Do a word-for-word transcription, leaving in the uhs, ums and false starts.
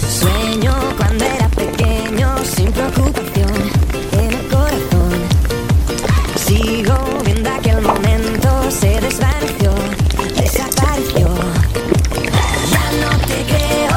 Sueño cuando era pequeño, sin preocupación en el corazón. Sigo viendo aquel momento, se desvaneció, desapareció. Ya no te creo.